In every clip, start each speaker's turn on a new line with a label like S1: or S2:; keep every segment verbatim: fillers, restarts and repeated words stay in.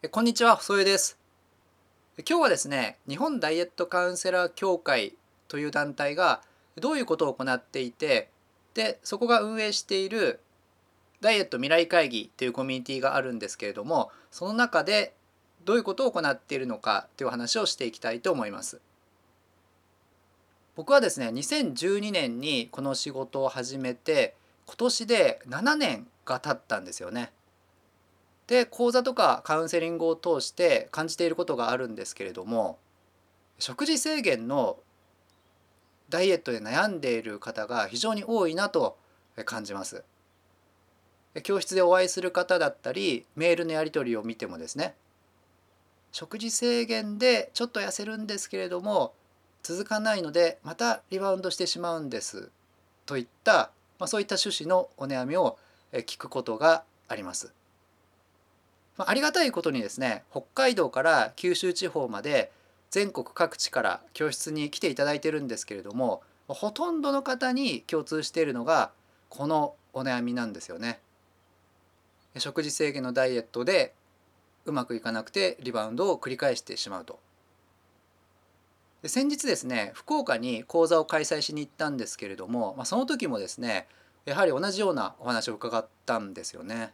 S1: えこんにちは、細江です。今日はですね、日本ダイエットカウンセラー協会という団体がどういうことを行っていて、で、そこが運営しているダイエット未来会議というコミュニティがあるんですけれども、その中でどういうことを行っているのかという話をしていきたいと思います。僕はですね、にせんじゅうにねんにこの仕事を始めて、今年でななねんが経ったんですよね。で、講座とかカウンセリングを通して感じていることがあるんですけれども、食事制限のダイエットで悩んでいる方が非常に多いなと感じます。教室でお会いする方だったり、メールのやり取りを見てもですね、食事制限でちょっと痩せるんですけれども、続かないのでまたリバウンドしてしまうんですといった、まあ、そういった趣旨のお悩みを聞くことがあります。まあ、ありがたいことにですね、北海道から九州地方まで全国各地から教室に来ていただいてるんですけれども、ほとんどの方に共通しているのがこのお悩みなんですよね。食事制限のダイエットでうまくいかなくてリバウンドを繰り返してしまうと。で先日ですね、福岡に講座を開催しに行ったんですけれども、まあ、その時もですね、やはり同じようなお話を伺ったんですよね。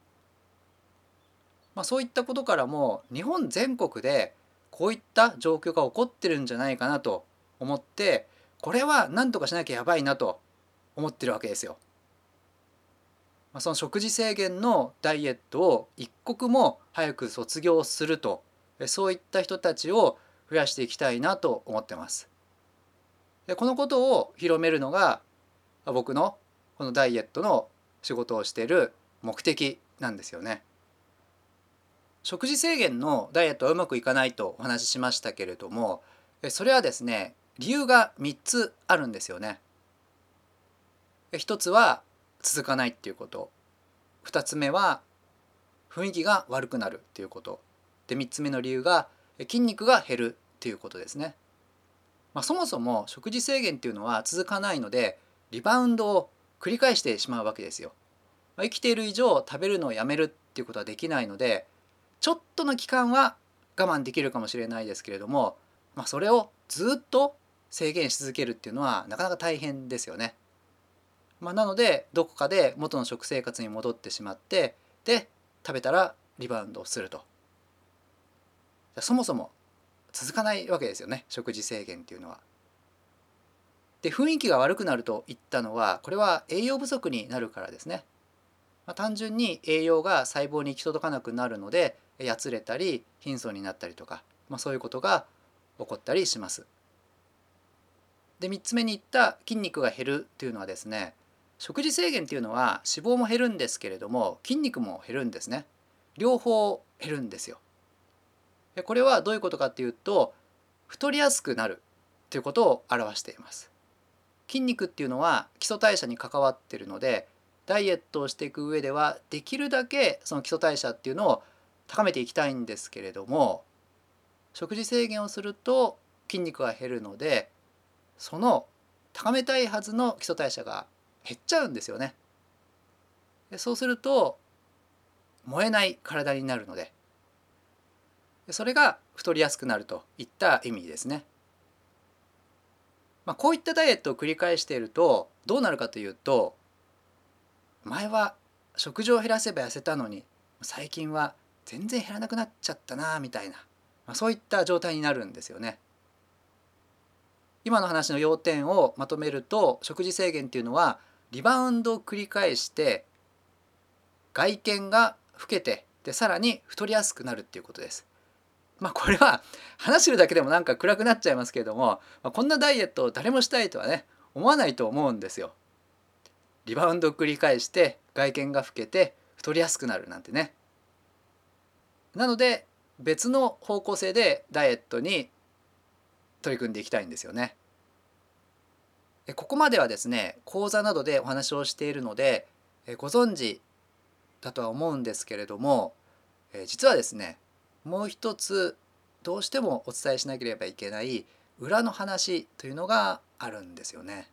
S1: まあ、そういったことからも日本全国でこういった状況が起こってるんじゃないかなと思って、これは何とかしなきゃやばいなと思ってるわけですよ。まあ、その食事制限のダイエットを一刻も早く卒業すると、そういった人たちを増やしていきたいなと思ってます。でこのことを広めるのが僕のこのダイエットの仕事をしている目的なんですよね。食事制限のダイエットはうまくいかないとお話ししましたけれども、それはですね、理由がみっつあるんですよね。ひとつは続かないっていうこと、ふたつめは雰囲気が悪くなるっていうこと、でみっつめの理由が筋肉が減るっていうことですね。まあ、そもそも食事制限っていうのは続かないのでリバウンドを繰り返してしまうわけですよ。まあ、生きている以上食べるのをやめるっていうことはできないので、ちょっとの期間は我慢できるかもしれないですけれども、まあ、それをずっと制限し続けるっていうのはなかなか大変ですよね。まあ、なのでどこかで元の食生活に戻ってしまって、で食べたらリバウンドをすると。そもそも続かないわけですよね、食事制限っていうのは。で雰囲気が悪くなると言ったのは、これは栄養不足になるからですね。まあ、単純に栄養が細胞に行き届かなくなるのでやつれたり貧相になったりとか、まあ、そういうことが起こったりします。でみっつめに言った筋肉が減るっていうのはですね、食事制限っていうのは脂肪も減るんですけれども筋肉も減るんですね。両方減るんですよ。でこれはどういうことかっていうと、太りやすくなるということを表しています。筋肉っていうのは基礎代謝に関わっているので、ダイエットをしていく上ではできるだけその基礎代謝っていうのを高めていきたいんですけれども、食事制限をすると筋肉が減るので、その高めたいはずの基礎代謝が減っちゃうんですよね。でそうすると燃えない体になるので、それが太りやすくなるといった意味ですね。まあ、こういったダイエットを繰り返しているとどうなるかというと、前は食事を減らせば痩せたのに最近は全然減らなくなっちゃったなみたいな、まあ、そういった状態になるんですよね。今の話の要点をまとめると、食事制限っていうのはリバウンドを繰り返して外見が老けて、でさらに太りやすくなるっていうことです。まあこれは話してるだけでもなんか暗くなっちゃいますけれども、まあ、こんなダイエットを誰もしたいとはね思わないと思うんですよ。リバウンドを繰り返して外見が老けて太りやすくなるなんてね。なので別の方向性でダイエットに取り組んでいきたいんですよね。ここまではですね、講座などでお話をしているのでご存知だとは思うんですけれども、実はですね、もう一つどうしてもお伝えしなければいけない裏の話というのがあるんですよね。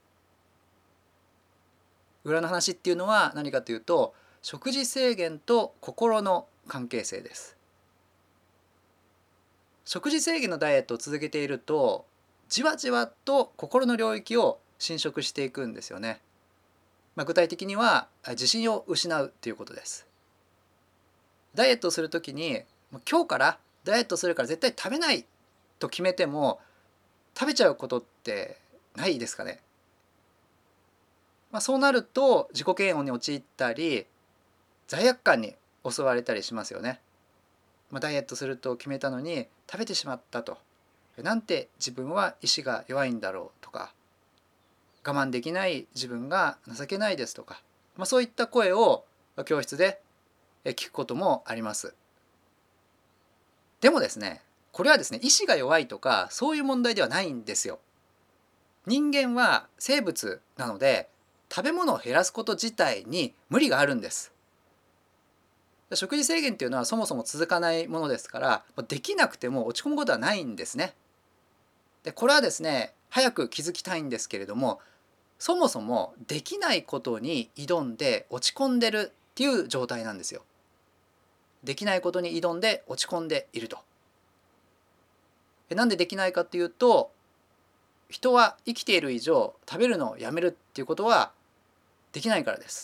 S1: 裏の話っていうのは何かというと、食事制限と心の関係性です。 食事制限のダイエットを続けているとじわじわと心の領域を侵食していくんですよね。まあ、具体的には自信を失うということです。ダイエットをするときに今日からダイエットするから絶対食べないと決めても食べちゃうことってないですかね。まあ、そうなると自己嫌悪に陥ったり罪悪感に襲われたりしますよね。まあ、ダイエットすると決めたのに食べてしまったと、なんて自分は意志が弱いんだろうとか、我慢できない自分が情けないですとか、まあ、そういった声を教室で聞くこともあります。でもですね、これはですね、意志が弱いとかそういう問題ではないんですよ。人間は生物なので食べ物を減らすこと自体に無理があるんです。食事制限っていうのはそもそも続かないものですから、できなくても落ち込むことはないんですね。でこれはですね、早く気づきたいんですけれども、そもそもできないことに挑んで落ち込んでるっていう状態なんですよ。できないことに挑んで落ち込んでいると。なんでできないかっていうと、人は生きている以上食べるのをやめるっていうことはできないからです。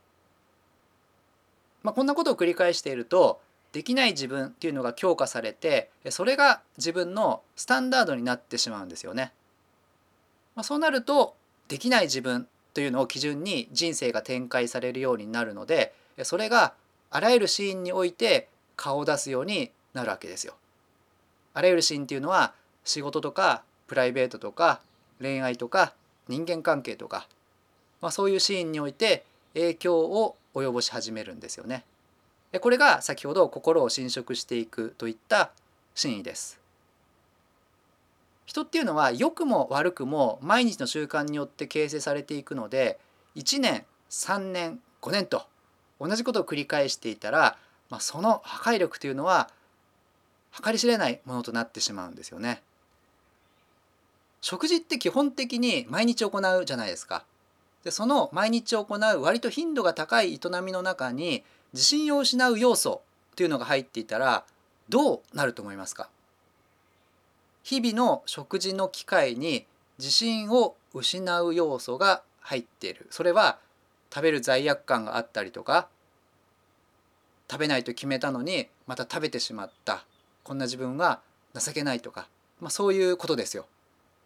S1: まあ、こんなことを繰り返しているとできない自分っていうのが強化されて、それが自分のスタンダードになってしまうんですよね。まあ、そうなるとできない自分というのを基準に人生が展開されるようになるので、それがあらゆるシーンにおいて顔を出すようになるわけですよ。あらゆるシーンっていうのは仕事とかプライベートとか恋愛とか人間関係とか、まあ、そういうシーンにおいて影響を及ぼし始めるんですよね。これが先ほど心を侵食していくといった真意です。人っていうのは良くも悪くも毎日の習慣によって形成されていくので、いちねんさんねんごねんと同じことを繰り返していたら、まあ、その破壊力というのは計り知れないものとなってしまうんですよね。食事って基本的に毎日行うじゃないですか。でその毎日行う割と頻度が高い営みの中に自信を失う要素というのが入っていたらどうなると思いますか？日々の食事の機会に自信を失う要素が入っている。それは食べる罪悪感があったりとか、食べないと決めたのにまた食べてしまった、こんな自分は情けないとか、まあ、そういうことですよ。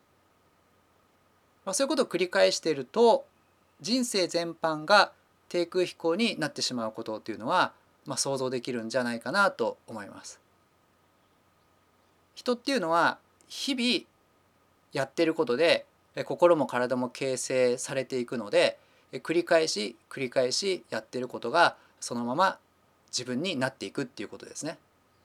S1: まあ、そういうことを繰り返していると人生全般が低空飛行になってしまうことというのは、まあ、想像できるんじゃないかなと思います。人っていうのは日々やっていることで心も体も形成されていくので、繰り返し繰り返しやっていることがそのまま自分になっていくっていうことですね。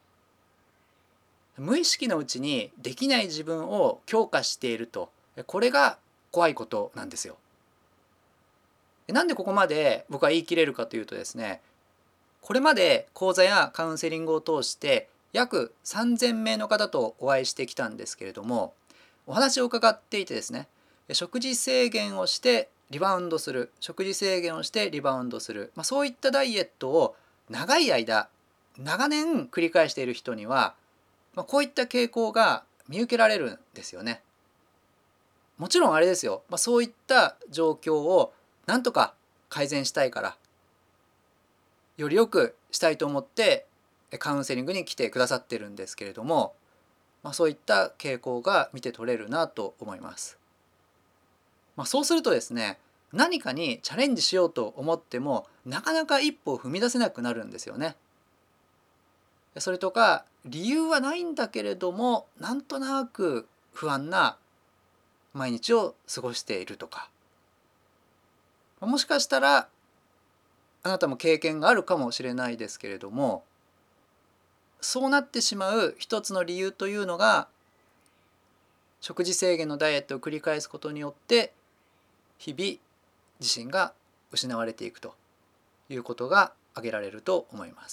S1: 無意識のうちにできない自分を強化していると、これが怖いことなんですよ。なんでここまで僕は言い切れるかというとですね、これまで講座やカウンセリングを通して約さんぜんめいの方とお会いしてきたんですけれども、お話を伺っていてですね、食事制限をしてリバウンドする、食事制限をしてリバウンドする、まあ、そういったダイエットを長い間長年繰り返している人には、まあ、こういった傾向が見受けられるんですよね。もちろんあれですよ、まあ、そういった状況をなんとか改善したいから、より良くしたいと思ってカウンセリングに来てくださってるんですけれども、まあ、そういった傾向が見て取れるなと思います。まあ、そうするとですね、何かにチャレンジしようと思ってもなかなか一歩を踏み出せなくなるんですよね。それとか理由はないんだけれどもなんとなく不安な毎日を過ごしているとか、もしかしたらあなたも経験があるかもしれないですけれども、そうなってしまう一つの理由というのが、食事制限のダイエットを繰り返すことによって日々自信が失われていくということが挙げられると思います。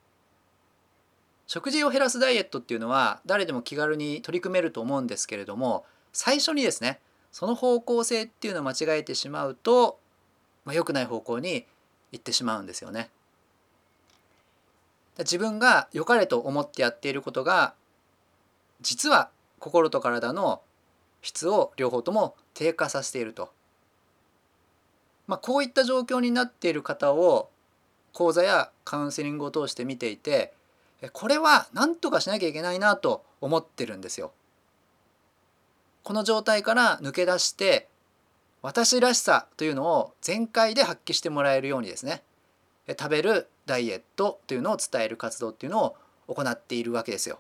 S1: 食事を減らすダイエットっていうのは誰でも気軽に取り組めると思うんですけれども、最初にですね、その方向性っていうのを間違えてしまうと、まあ、良くない方向に行ってしまうんですよね。自分が良かれと思ってやっていることが実は心と体の質を両方とも低下させていると、まあ、こういった状況になっている方を講座やカウンセリングを通して見ていて、これは何とかしなきゃいけないなと思ってるんですよ。この状態から抜け出して私らしさというのを全開で発揮してもらえるようにですね、食べるダイエットというのを伝える活動っていうのを行っているわけですよ。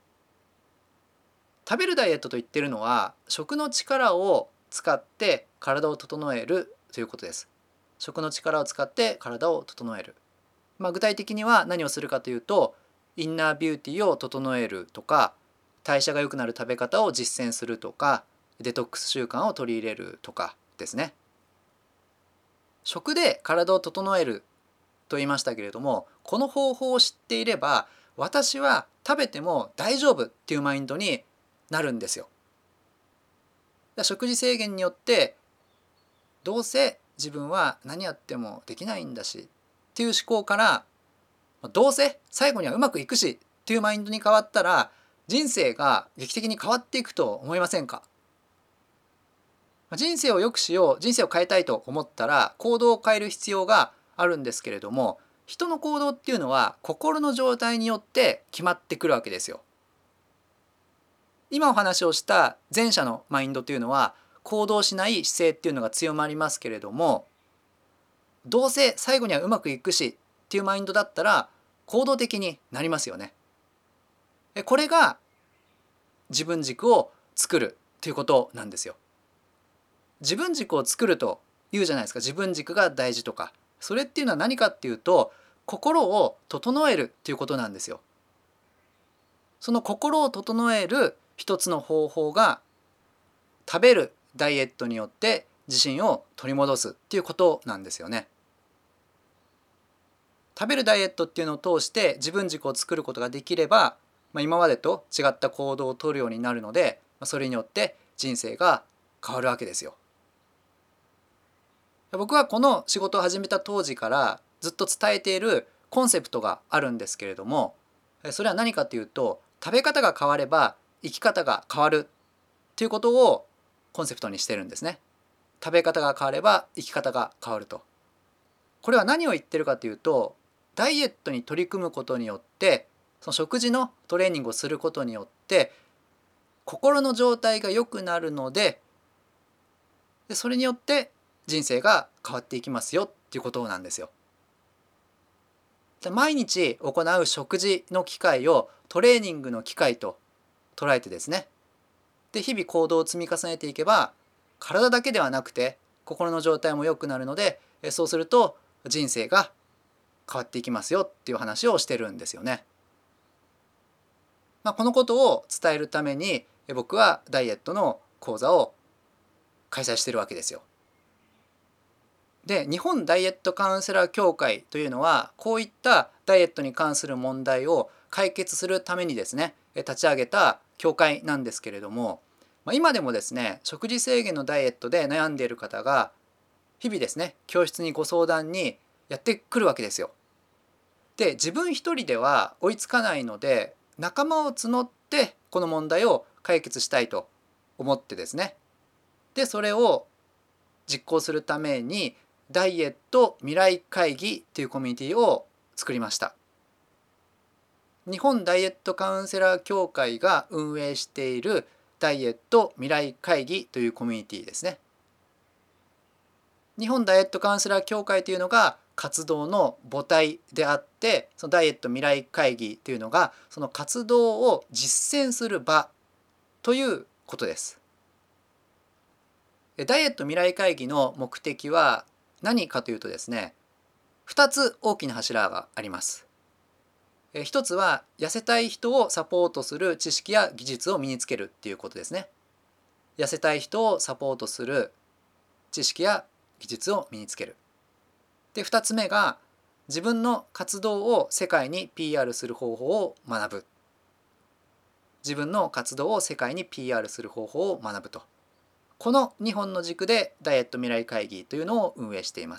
S1: 食べるダイエットと言っているのは食の力を使って体を整えるということです。食の力を使って体を整える。まあ、具体的には何をするかというと、インナービューティーを整えるとか、代謝が良くなる食べ方を実践するとか、デトックス習慣を取り入れるとかですね。食で体を整えると言いましたけれども、この方法を知っていれば私は食べても大丈夫っていうマインドになるんですよ。食事制限によってどうせ自分は何やってもできないんだしっていう思考から、どうせ最後にはうまくいくしっていうマインドに変わったら人生が劇的に変わっていくと思いませんか？人生を良くしよう、人生を変えたいと思ったら行動を変える必要があるんですけれども、人の行動っていうのは心の状態によって決まってくるわけですよ。今お話をした前者のマインドというのは行動しない姿勢っていうのが強まりますけれども、どうせ最後にはうまくいくしっていうマインドだったら行動的になりますよね。これが自分軸を作るということなんですよ。自分軸を作ると言うじゃないですか。自分軸が大事とか。それっていうのは何かっていうと、心を整えるっていうことなんですよ。その心を整える一つの方法が食べるダイエットによって自信を取り戻すっていうことなんですよね。食べるダイエットっていうのを通して自分軸を作ることができれば、まあ、今までと違った行動をとるようになるので、それによって人生が変わるわけですよ。僕はこの仕事を始めた当時からずっと伝えているコンセプトがあるんですけれども、それは何かというと、食べ方が変われば生き方が変わるということをコンセプトにしてるんですね。食べ方が変われば生き方が変わると。これは何を言ってるかというと、ダイエットに取り組むことによって、その食事のトレーニングをすることによって心の状態が良くなるので、でそれによって人生が変わっていきますよっていうことなんですよ。毎日行う食事の機会をトレーニングの機会と捉えてですね、で日々行動を積み重ねていけば体だけではなくて心の状態も良くなるので、そうすると人生が変わっていきますよっていう話をしてるんですよね。まあ、このことを伝えるために僕はダイエットの講座を開催してるわけですよ。で、日本ダイエットカウンセラー協会というのはこういったダイエットに関する問題を解決するためにですね、立ち上げた協会なんですけれども、今でもですね、食事制限のダイエットで悩んでいる方が日々ですね、教室にご相談にやってくるわけですよ。で、自分一人では追いつかないので、仲間を募ってこの問題を解決したいと思ってですね、でそれを実行するためにダイエット未来会議というコミュニティを作りました。日本ダイエットカウンセラー協会が運営しているダイエット未来会議というコミュニティですね。日本ダイエットカウンセラー協会というのが活動の母体であって、そのダイエット未来会議というのがその活動を実践する場ということです。ダイエット未来会議の目的は何かというとですね、ふたつ大きな柱があります。ひとつは痩せたい人をサポートする知識や技術を身につけるっていうことですね。痩せたい人をサポートする知識や技術を身につける。で、ふたつめが自分の活動を世界に ピーアール する方法を学ぶ。自分の活動を世界に ピーアール する方法を学ぶと。このにほんの軸でダイエット未来会議というのを運営しています。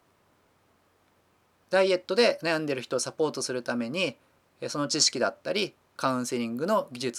S1: ダイエットで悩んでいる人をサポートするために、その知識だったりカウンセリングの技術を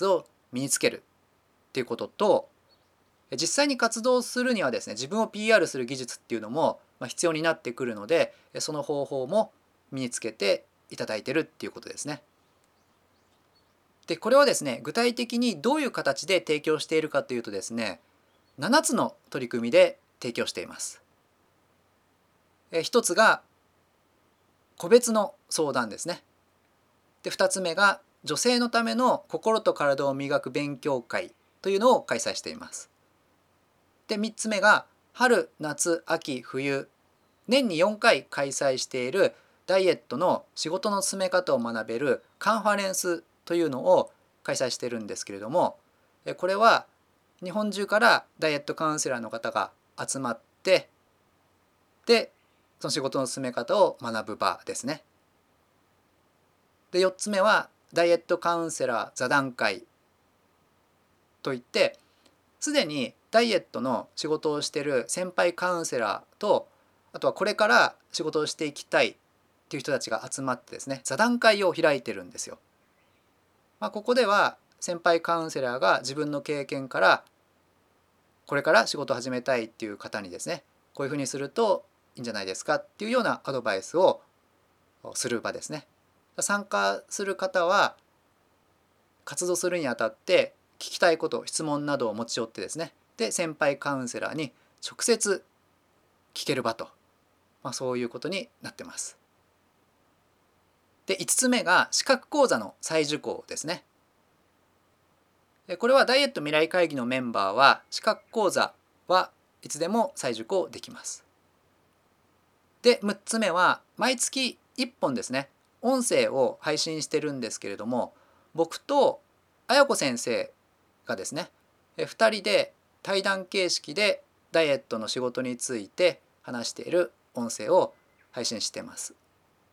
S1: 身につけるっていうことと、実際に活動するにはですね、自分を ピーアール する技術っていうのも必要になってくるので、その方法も身につけていただいてるっていうことですね。でこれをですね、具体的にどういう形で提供しているかというとですね、ななつの取り組みで提供しています。ひとつが個別の相談ですね。でふたつめが女性のための心と体を磨く勉強会というのを開催しています。でみっつめが春夏秋冬年によんかい開催しているダイエットの仕事の進め方を学べるカンファレンスというのを開催しているんですけれども、これは日本中からダイエットカウンセラーの方が集まって、でその仕事の進め方を学ぶ場ですね。でよっつめはダイエットカウンセラー座談会といって、すでにダイエットの仕事をしている先輩カウンセラーと、あとはこれから仕事をしていきたいっていう人たちが集まってですね、座談会を開いてるんですよ。まあ、ここでは先輩カウンセラーが自分の経験からこれから仕事を始めたいっていう方にですね、こういうふうにするといいんじゃないですかっていうようなアドバイスをする場ですね。参加する方は活動するにあたって聞きたいこと、質問などを持ち寄ってですね、で先輩カウンセラーに直接聞ける場と、まあ、そういうことになってます。でいつつめが資格講座の再受講ですね。これはダイエット未来会議のメンバーは資格講座はいつでも再受講できます。でむっつめは毎月いっぽんですね、音声を配信してるんですけれども、僕と綾子先生がですね、ふたりで対談形式でダイエットの仕事について話している音声を配信しています。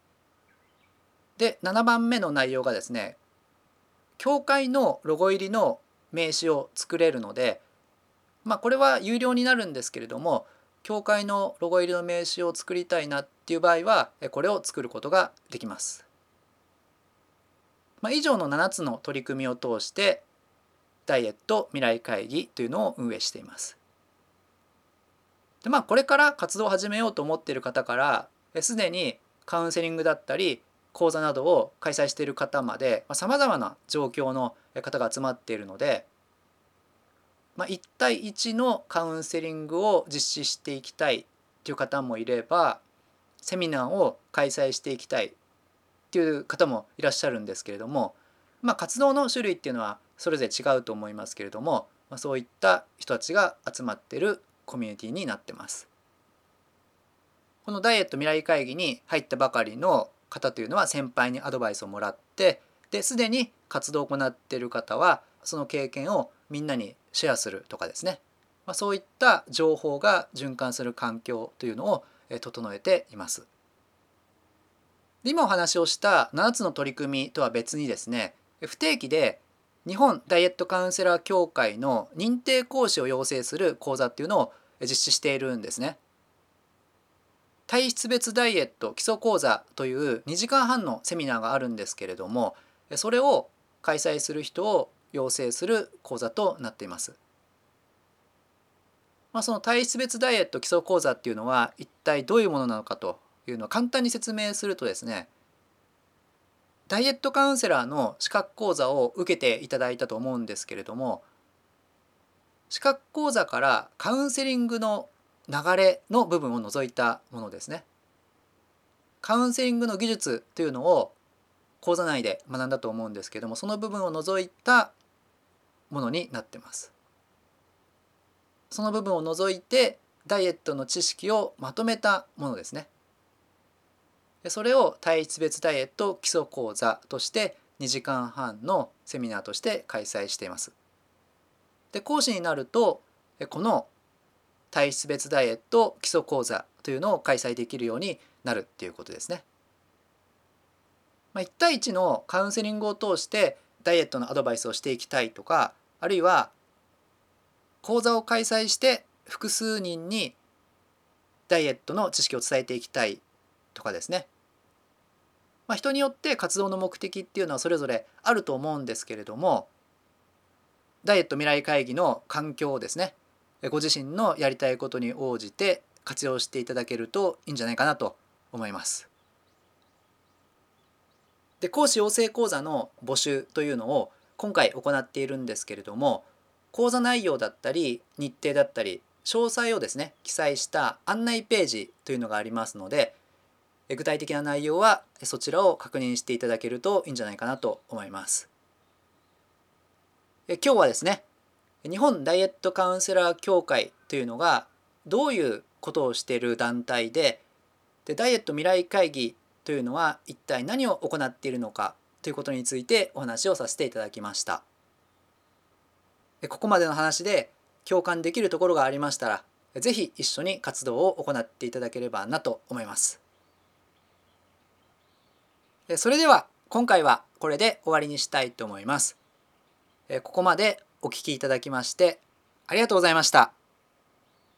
S1: でななばんめの内容がですね、協会のロゴ入りの名刺を作れるので、まあこれは有料になるんですけれども、協会のロゴ入りの名刺を作りたいなっていう場合はこれを作ることができます。まあ、以上のななつの取り組みを通してダイエット未来会議というのを運営しています。でまあこれから活動を始めようと思っている方からすでにカウンセリングだったり講座などを開催している方までさまざ、まな状況の方が集まっているので、まあ、いち対いちのカウンセリングを実施していきたいという方もいれば、セミナーを開催していきたいっていう方もいらっしゃるんですけれども、まあ、活動の種類っていうのはそれぞれ違うと思いますけれども、まあ、そういった人たちが集まっているコミュニティになってます。このダイエット未来会議に入ったばかりの方というのは先輩にアドバイスをもらって、ですでに活動を行っている方はその経験をみんなにシェアするとかですね、まあ、そういった情報が循環する環境というのを整えています。今お話をしたななつの取り組みとは別にですね、不定期で日本ダイエットカウンセラー協会の認定講師を養成する講座っていうのを実施しているんですね。体質別ダイエット基礎講座というにじかんはんのセミナーがあるんですけれども、それを開催する人を養成する講座となっています。まあ、その体質別ダイエット基礎講座っていうのは一体どういうものなのかというのを簡単に説明するとですね、ダイエットカウンセラーの資格講座を受けていただいたと思うんですけれども、資格講座からカウンセリングの流れの部分を除いたものですね。カウンセリングの技術というのを講座内で学んだと思うんですけども、その部分を除いたものになってます。その部分を除いてダイエットの知識をまとめたものですね。それを体質別ダイエット基礎講座としてにじかんはんのセミナーとして開催しています。で講師になるとこの体質別ダイエット基礎講座というのを開催できるようになるっていうことですね。まあ、いち対いちのカウンセリングを通してダイエットのアドバイスをしていきたいとか、あるいは講座を開催して複数人にダイエットの知識を伝えていきたいとかですね、まあ、人によって活動の目的っていうのはそれぞれあると思うんですけれども、 ダイエット未来会議の環境をですね、ご自身のやりたいことに応じて活用していただけるといいんじゃないかなと思います。で、講師養成講座の募集というのを今回行っているんですけれども、講座内容だったり日程だったり詳細をですね記載した案内ページというのがありますので、具体的な内容はそちらを確認していただけるといいんじゃないかなと思います。今日はですね、日本ダイエットカウンセラー協会というのがどういうことをしている団体で、でダイエット未来会議というのは一体何を行っているのかということについてお話をさせていただきました。ここまでの話で共感できるところがありましたら、ぜひ一緒に活動を行っていただければなと思います。それでは今回はこれで終わりにしたいと思います。ここまでお聞きいただきましてありがとうございました。